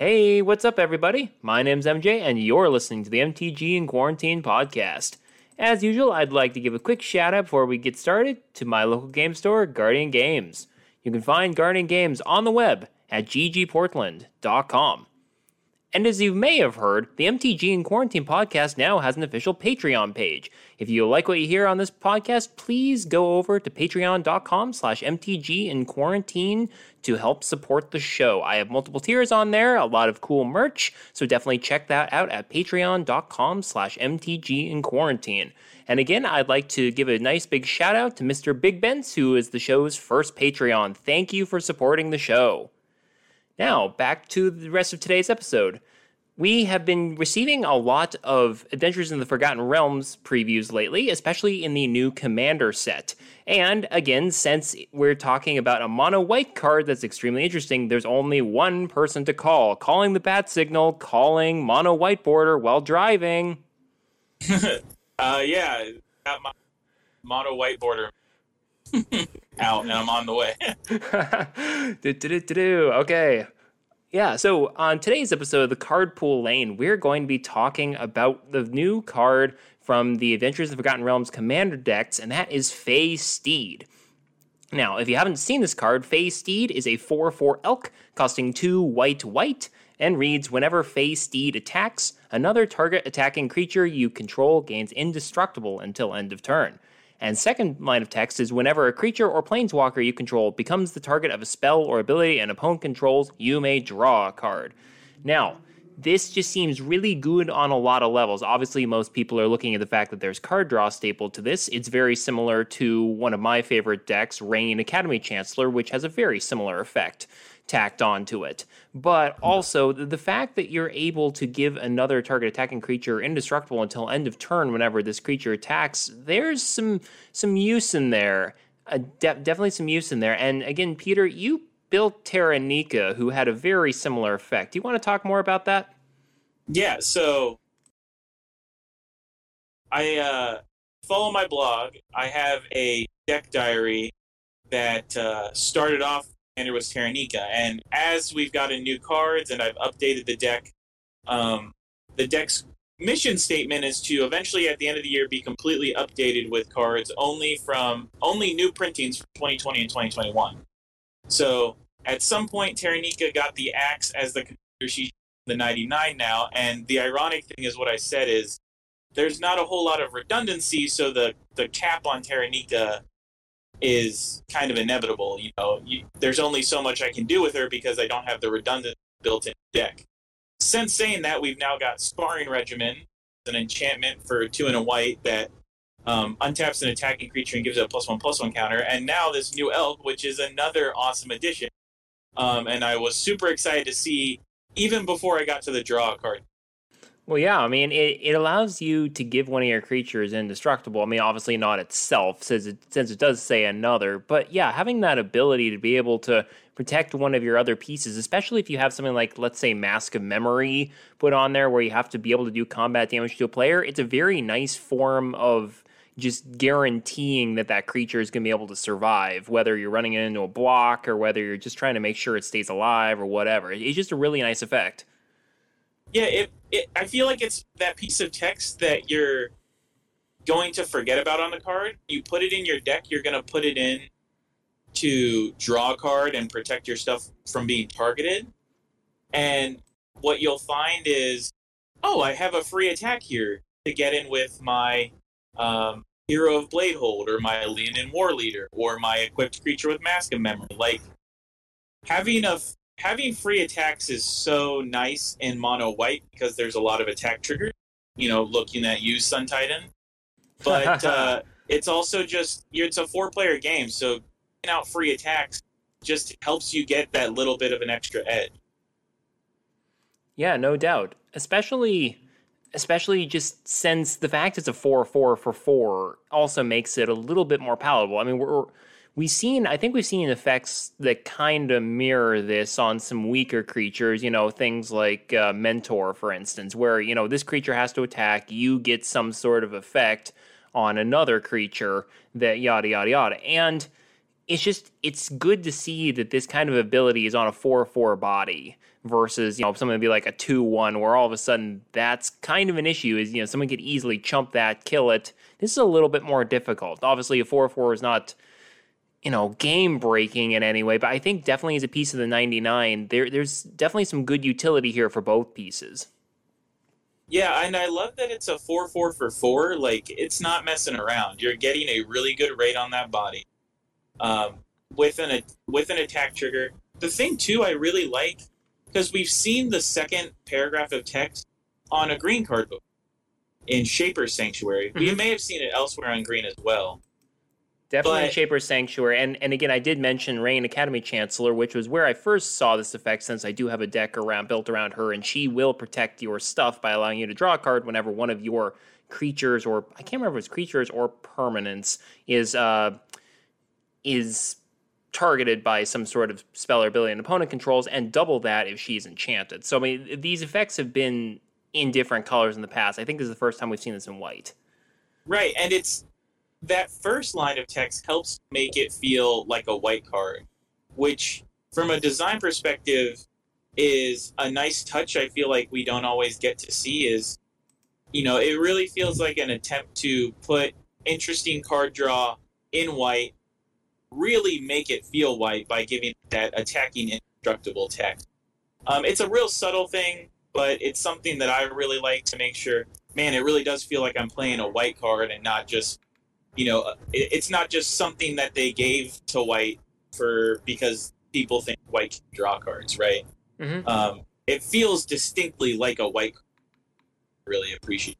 Hey, what's up, everybody? My name's MJ, and you're listening to the MTG in Quarantine podcast. As usual, I'd like to give a quick shout out before we get started to my local game store, Guardian Games. You can find Guardian Games on the web at ggportland.com. And as you may have heard, the MTG in Quarantine podcast now has an official Patreon page. If you like what you hear on this podcast, please go over to patreon.com/MTG in Quarantine to help support the show. I have multiple tiers on there, a lot of cool merch, so definitely check that out at patreon.com/MTG in Quarantine. And again, I'd like to give a nice big shout out to Mr. Big Benz, who is the show's first Patreon. Thank you for supporting the show. Now, back to the rest of today's episode. We have been receiving a lot of Adventures in the Forgotten Realms previews lately, especially in the new Commander set. And again, since we're talking about a mono-white card that's extremely interesting, there's only one person to call. Calling the bat signal, calling mono-white border while driving. Yeah, got my mono white border out, and I'm on the way. Okay. Yeah, so on today's episode of the Card Pool Lane, we're going to be talking about the new card from the Adventures in the Forgotten Realms Commander decks, and that is Fey Steed. Now, if you haven't seen this card, Fey Steed is a 4/4 elk costing 2 white, and reads, whenever Fey Steed attacks, another target attacking creature you control gains indestructible until end of turn. And second line of text is, whenever a creature or planeswalker you control becomes the target of a spell or ability an opponent controls, you may draw a card. Now, this just seems really good on a lot of levels. Obviously, most people are looking at the fact that there's card draw stapled to this. It's very similar to one of my favorite decks, Rain Academy Chancellor, which has a very similar effect tacked onto it. But also, the fact that you're able to give another target attacking creature indestructible until end of turn whenever this creature attacks, there's some use in there. Definitely some use in there. And again, Peter, you built Terranika, who had a very similar effect. Do you want to talk more about that? Yeah, so I follow my blog. I have a deck diary that started off and it was Terranika. And as we've gotten new cards and I've updated the deck, the deck's mission statement is to eventually at the end of the year be completely updated with cards only new printings from 2020 and 2021. So at some point, Terranika got the axe as the commander. She's the 99 now, and the ironic thing is what I said is there's not a whole lot of redundancy, so the cap on Terranika is kind of inevitable. There's only so much I can do with her because I don't have the redundant built-in deck. Since saying that, we've now got Sparring Regimen, an enchantment for 2 and a white that untaps an attacking creature and gives it a +1/+1 counter, and now this new Elk, which is another awesome addition. And I was super excited to see, even before I got to the draw card. Well, yeah, I mean, it allows you to give one of your creatures indestructible. I mean, obviously not itself, since it does say another. But yeah, having that ability to be able to protect one of your other pieces, especially if you have something like, let's say, Mask of Memory put on there where you have to be able to do combat damage to a player, it's a very nice form of just guaranteeing that creature is going to be able to survive, whether you're running it into a block or whether you're just trying to make sure it stays alive or whatever. It's just a really nice effect. Yeah, I feel like it's that piece of text that you're going to forget about on the card. You put it in your deck, you're going to put it in to draw a card and protect your stuff from being targeted. And what you'll find is, I have a free attack here to get in with my Hero of Bladehold or my Leonin War Leader or my equipped creature with Mask of Memory. Like, having free attacks is so nice in mono white because there's a lot of attack triggers, looking at you, Sun Titan. But it's also just, it's a 4-player game, so getting out free attacks just helps you get that little bit of an extra edge. Yeah, no doubt. Especially just since the fact it's a 4/4 for 4 also makes it a little bit more palatable. I mean, we've seen effects that kind of mirror this on some weaker creatures, things like Mentor, for instance, where, this creature has to attack, you get some sort of effect on another creature, that yada, yada, yada. And it's good to see that this kind of ability is on a 4/4 body versus, something would be like a 2/1 where all of a sudden that's kind of an issue is, someone could easily chump that, kill it. This is a little bit more difficult. Obviously, a 4/4 is not, game breaking in any way, but I think definitely as a piece of the 99, there's definitely some good utility here for both pieces. Yeah, and I love that it's a 4/4 for 4. Like, it's not messing around. You're getting a really good rate on that body with an attack trigger. The thing, too, I really like, because we've seen the second paragraph of text on a green card book in Shaper's Sanctuary. Mm-hmm. We may have seen it elsewhere on green as well. Definitely in Shaper's Sanctuary. And again, I did mention Rain Academy Chancellor, which was where I first saw this effect, since I do have a deck built around her, and she will protect your stuff by allowing you to draw a card whenever one of your creatures, or I can't remember if it's creatures or permanents, is targeted by some sort of spell or ability an opponent controls, and double that if she's enchanted. So, I mean, these effects have been in different colors in the past. I think this is the first time we've seen this in white. Right, and it's that first line of text helps make it feel like a white card, which, from a design perspective, is a nice touch I feel like we don't always get to see. Is, it really feels like an attempt to put interesting card draw in white, really make it feel white by giving that attacking indestructible text. It's a real subtle thing, but it's something that I really like to make sure, man, it really does feel like I'm playing a white card and not just, it's not just something that they gave to white because people think white can draw cards, right? Mm-hmm. It feels distinctly like a white card. Really appreciate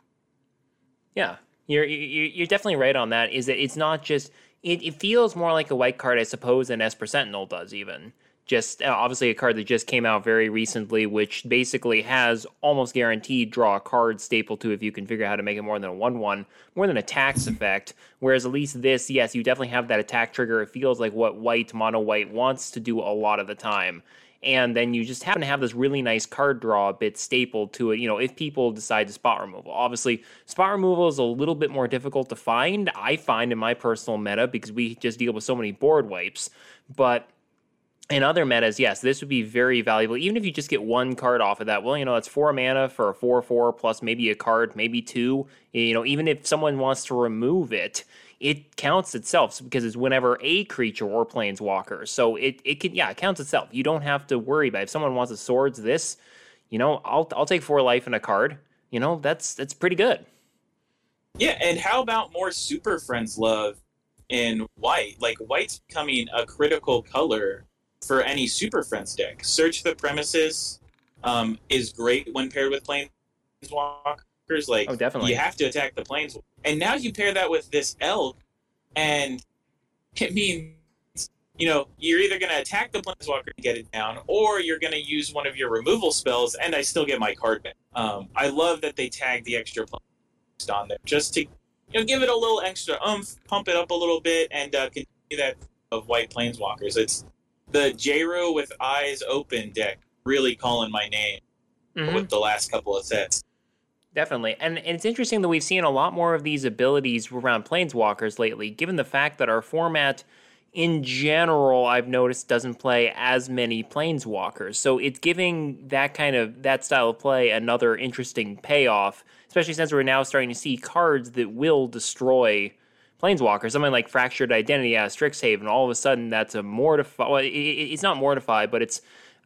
it. Yeah, you're definitely right on that, is that it's not just, it feels more like a white card, I suppose, than Esper Sentinel does even. Just obviously a card that just came out very recently, which basically has almost guaranteed draw a card staple to if you can figure out how to make it more than a 1/1, more than a tax effect. Whereas at least this, yes, you definitely have that attack trigger. It feels like what mono white wants to do a lot of the time. And then you just happen to have this really nice card draw bit stapled to it, if people decide to spot removal. Obviously, spot removal is a little bit more difficult to find, I find, in my personal meta, because we just deal with so many board wipes. But in other metas, yes, this would be very valuable. Even if you just get one card off of that, well, that's 4 mana for a 4/4 plus maybe a card, maybe 2. Even if someone wants to remove it, it counts itself, because it's whenever a creature or planeswalker. So it counts itself. You don't have to worry about it. If someone wants a swords this, I'll take 4 life in a card. That's pretty good. Yeah, and how about more Super Friends love in white? Like, white's becoming a critical color for any Super Friends deck. Search the Premises is great when paired with planeswalkers. Like, definitely. You have to attack the planeswalker. And now you pair that with this elk, and it means, you're either going to attack the planeswalker to get it down, or you're going to use one of your removal spells, and I still get my card back. I love that they tag the extra on there, just to give it a little extra oomph, pump it up a little bit, and continue that of white planeswalkers. It's the J-Ro with Eyes Open deck really calling my name with the last couple of sets. Definitely. And it's interesting that we've seen a lot more of these abilities around planeswalkers lately, given the fact that our format in general, I've noticed, doesn't play as many planeswalkers. So it's giving that style of play another interesting payoff, especially since we're now starting to see cards that will destroy planeswalkers. Something like Fractured Identity out of Strixhaven, all of a sudden that's a mortify. Well, it's not mortify, but it's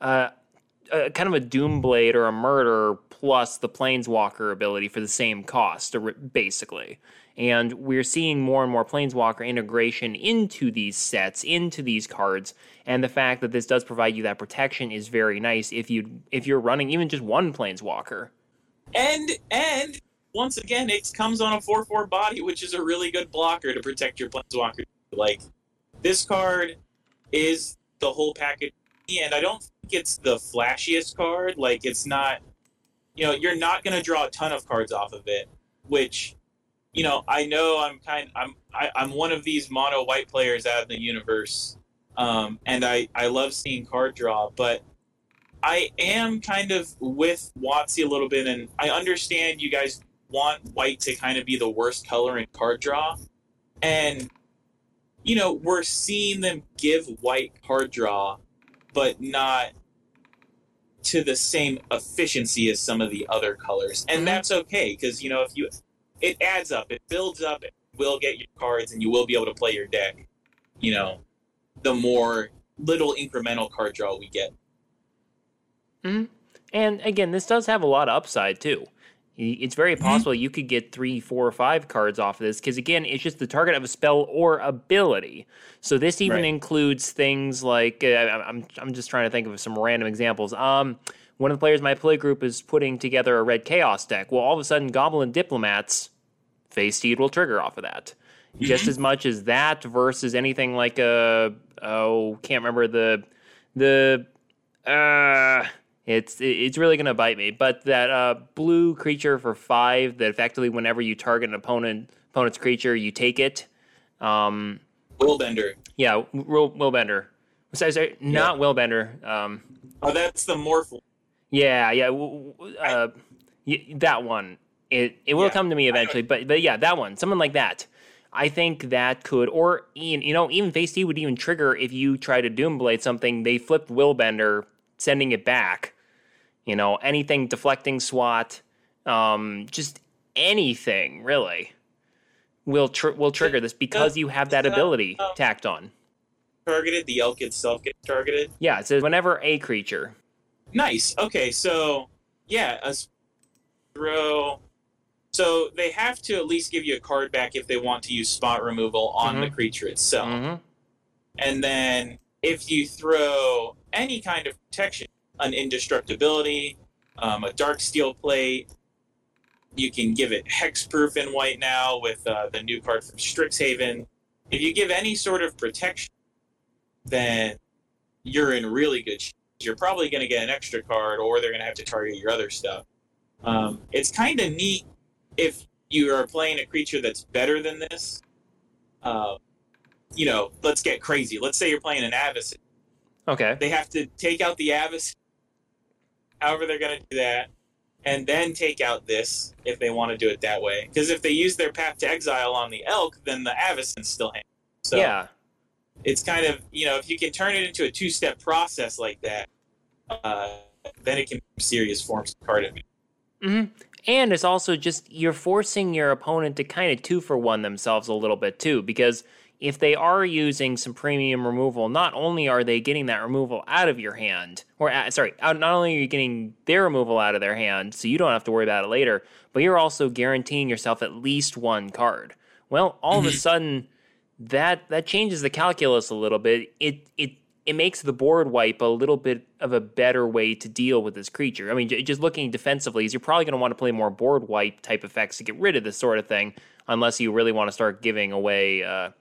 kind of a Doomblade or a Murder plus the Planeswalker ability for the same cost, basically. And we're seeing more and more Planeswalker integration into these sets, into these cards, and the fact that this does provide you that protection is very nice if you're running even just one Planeswalker. And once again, it comes on a 4/4 body, which is a really good blocker to protect your Planeswalker. Like, this card is the whole package, and I don't think it's the flashiest card. Like, it's not, you're not going to draw a ton of cards off of it, which, I know I'm one of these mono white players out of the universe, and I love seeing card draw, but I am kind of with WotC a little bit, and I understand you guys want white to kind of be the worst color in card draw, and we're seeing them give white card draw, but not to the same efficiency as some of the other colors. And that's okay, because, it adds up, it builds up, it will get your cards, and you will be able to play your deck, the more little incremental card draw we get. Mm-hmm. And again, this does have a lot of upside too. It's very possible you could get 3, 4, or 5 cards off of this, because again, it's just the target of a spell or ability. So this even includes things like I'm just trying to think of some random examples. One of the players in my play group is putting together a red chaos deck. Well, all of a sudden, Goblin Diplomats, Face Steed will trigger off of that. Just as much as that versus anything like can't remember it's really going to bite me. But that blue creature for 5 that effectively whenever you target an opponent's creature, you take it. Willbender. Yeah, Willbender. Sorry, not Willbender. That's the Morphle. Yeah. That one. It will come to me eventually, but yeah, that one. Someone like that. I think that could, or even Face Steed would even trigger if you try to Doomblade something. They flipped Willbender, sending it back. Anything deflecting SWAT, just anything really will trigger this because you have that ability tacked on. Targeted, the elk itself gets targeted. Yeah, it says whenever a creature. Nice. Okay, so a throw. So they have to at least give you a card back if they want to use spot removal on the creature itself. And then if you throw any kind of protection, an indestructibility, a dark steel plate, you can give it hexproof in white now with the new card from Strixhaven. If you give any sort of protection, then you're in really good shape. You're probably going to get an extra card, or they're going to have to target your other stuff. It's kind of neat if you are playing a creature that's better than this. Let's get crazy. Let's say you're playing an Avacyn. Okay. They have to take out the Avacyn, however they're going to do that, and then take out this if they want to do it that way. Because if they use their Path to Exile on the Elk, then the Avacyn still hangs. So yeah. It's kind of, if you can turn it into a 2-step process like that, then it can be serious forms of card advantage. And it's also just, you're forcing your opponent to kind of 2-for-1 themselves a little bit too, because if they are using some premium removal, not only are they getting that removal out of your hand, not only are you getting their removal out of their hand, so you don't have to worry about it later, but you're also guaranteeing yourself at least 1 card. Well, all of a sudden, that changes the calculus a little bit. It makes the board wipe a little bit of a better way to deal with this creature. I mean, just looking defensively, is you're probably going to want to play more board wipe type effects to get rid of this sort of thing, unless you really want to start giving away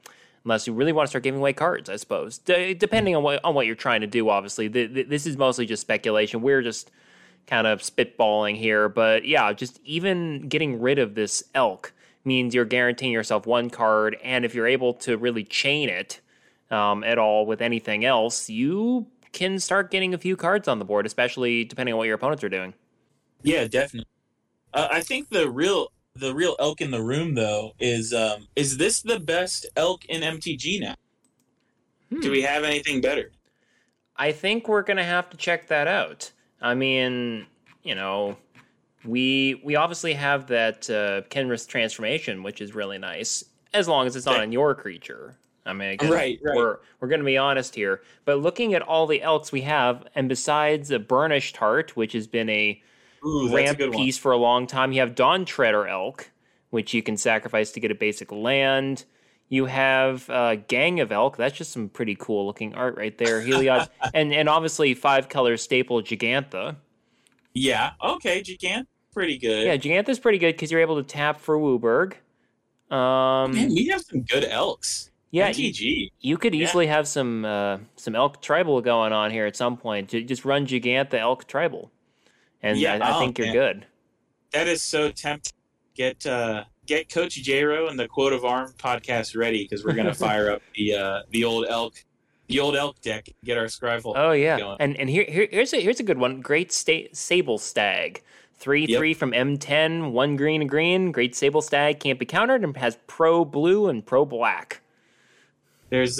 cards, I suppose. Depending on what you're trying to do, obviously. This is mostly just speculation. We're just kind of spitballing here. But yeah, just even getting rid of this elk means you're guaranteeing yourself 1 card, and if you're able to really chain it at all with anything else, you can start getting a few cards on the board, especially depending on what your opponents are doing. Yeah, definitely. I think the real elk in the room, though, is this the best elk in MTG now? Do we have anything better? I think we're going to have to check that out. I mean, we obviously have that Kenrith transformation, which is really nice, as long as it's not on your creature. I mean, again, right. We're going to be honest here. But looking at all the elks we have, and besides a Burnished Heart, which has been a ramp piece for a long time, you have Dawn Treader Elk, which you can sacrifice to get a basic land. You have Gang of Elk. That's just some pretty cool looking art right there. Heliod, and obviously 5-color staple Gigantha. Yeah. Okay, Gigantha, pretty good. Yeah, Gigantha's pretty good because you're able to tap for Wooburg. Man, we have some good elks. Yeah, MTG. You could easily have some elk tribal going on here at some point. Just run Gigantha elk tribal, and I think you're good. That is so tempting. Get Coach J-Ro and the Quote of Arm podcast ready, because we're gonna fire up the old elk deck. Get our Scryfall. Oh yeah, going. and here's a good one. Great Sable Stag. 3/3 from M10, 1 green. Great Sable Stag can't be countered and has pro blue and pro black. There's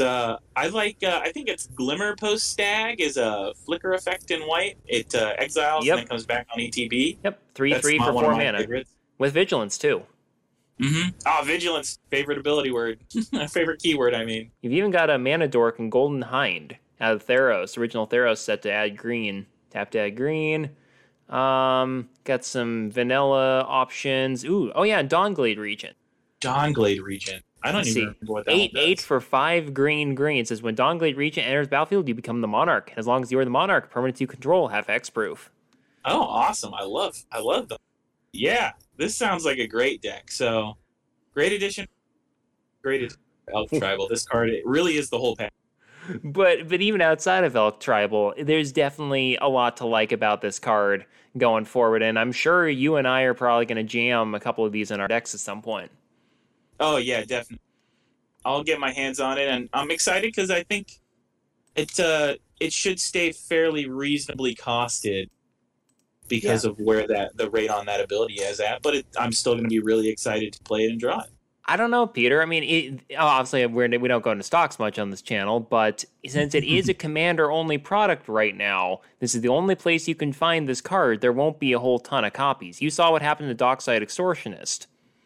I think it's Glimmer Post Stag is a flicker effect in white. It exiles Yep. and then comes back on ETB. Yep, 3/3 That's for one 4 of my mana. favorites. With Vigilance, too. Vigilance, favorite ability word. Favorite keyword, I mean. You've even got a Mana Dork and Golden Hind out of Theros, original Theros set to add green. Tap to add green. Got some vanilla options. Ooh, oh yeah, Dawnglade Regent. Dawnglade Regent. I don't even remember what that 8/8 one does. for 5 green. It says when Dawnglade Regent enters battlefield, you become the Monarch. And as long as you're the Monarch, permanents you control have X-proof. Oh, awesome. I love them. Yeah, this sounds like a great deck. So, great addition. Great addition. Elk Tribal. This card, it really is the whole pack. But even outside of Elk Tribal, there's definitely a lot to like about this card going forward. And I'm sure you and I are probably going to jam a couple of these in our decks at some point. Oh, yeah, definitely. I'll get my hands on it, and I'm excited because I think it should stay fairly reasonably costed because of where the rate on that ability is at. But I'm still going to be really excited to play it and draw it. I don't know, Peter. I mean, obviously, we don't go into stocks much on this channel, but since it is a commander-only product right now, this is the only place you can find this card. There won't be a whole ton of copies. You saw what happened to Dockside Extortionist.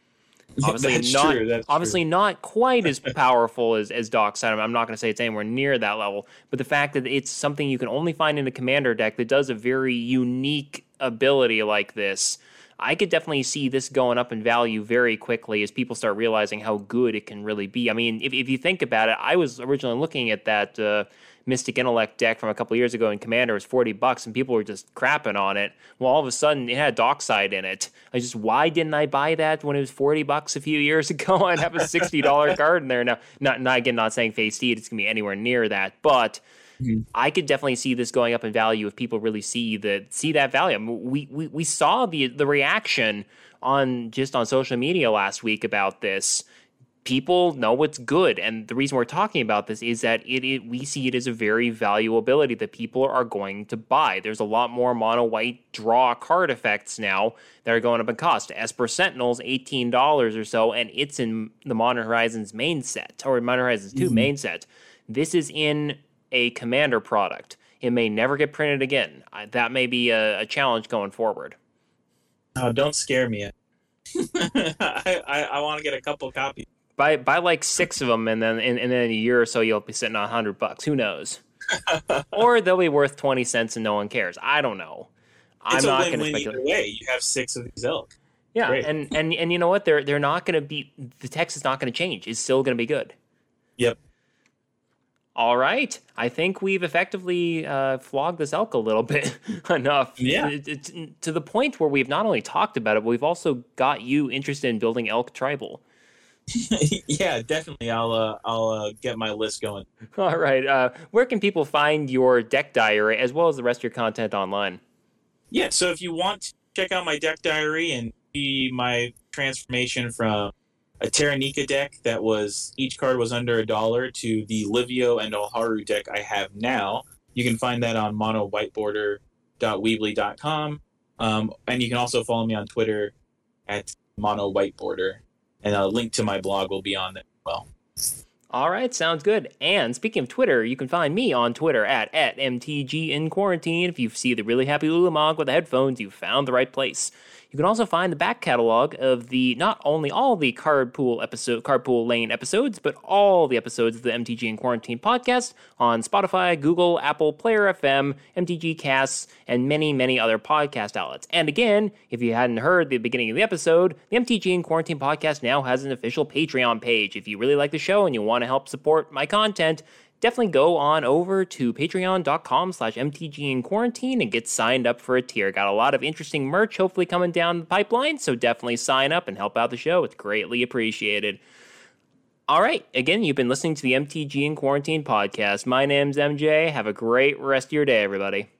Obviously, not quite as powerful as Dockside. I'm not going to say it's anywhere near that level, but the fact that it's something you can only find in a commander deck that does a very unique ability like this, I could definitely see this going up in value very quickly as people start realizing how good it can really be. I mean, if you think about it, I was originally looking at that Mystic Intellect deck from a couple years ago in Commander. It was $40, and people were just crapping on it. Well, all of a sudden, it had Dockside in it. Why didn't I buy that when it was $40 a few years ago? I'd have a $60 card in there now. Not saying Face Steed, it's going to be anywhere near that, but I could definitely see this going up in value if people really see that value. I mean, we saw the reaction on social media last week about this. People know what's good, and the reason we're talking about this is that we see it as a very valuable ability that people are going to buy. There's a lot more mono white draw card effects now that are going up in cost. Esper Sentinel's $18 or so, and it's in the Modern Horizons main set, or Modern Horizons 2 main set. This is in a commander product. It may never get printed again. That may be a challenge going forward. Oh, don't scare me. I want to get a couple copies. Buy like 6 of them, and then in a year or so you'll be sitting on $100. Who knows? Or they'll be worth 20 cents and no one cares. I don't know. It's a win-win either way. You have 6 of these elk. Yeah, and you know what? They're not going to be. The text is not going to change. It's still going to be good. Yep. All right. I think we've effectively flogged this elk a little bit enough. Yeah. It's to the point where we've not only talked about it, but we've also got you interested in building Elk Tribal. Yeah, definitely. I'll get my list going. All right. Where can people find your deck diary as well as the rest of your content online? Yeah, so if you want to check out my deck diary and see my transformation from a Terranika deck that each card was under $1 to the Livio and Oharu deck I have now, you can find that on monowhiteboarder.weebly.com. And you can also follow me on Twitter at monowhiteboarder. And a link to my blog will be on there as well. All right, sounds good. And speaking of Twitter, you can find me on Twitter at MTGinQuarantine. If you see the really happy Ulamog with the headphones, you've found the right place. You can also find the back catalog of not only all the Cardpool Lane episodes, but all the episodes of the MTG in Quarantine podcast on Spotify, Google, Apple, Player FM, MTG Casts, and many, many other podcast outlets. And again, if you hadn't heard the beginning of the episode, the MTG in Quarantine podcast now has an official Patreon page. If you really like the show and you want to help support my content, definitely go on over to patreon.com/mtginquarantine and get signed up for a tier. Got a lot of interesting merch hopefully coming down the pipeline, so definitely sign up and help out the show. It's greatly appreciated. All right, again, you've been listening to the MTG in Quarantine podcast. My name's MJ. Have a great rest of your day, everybody.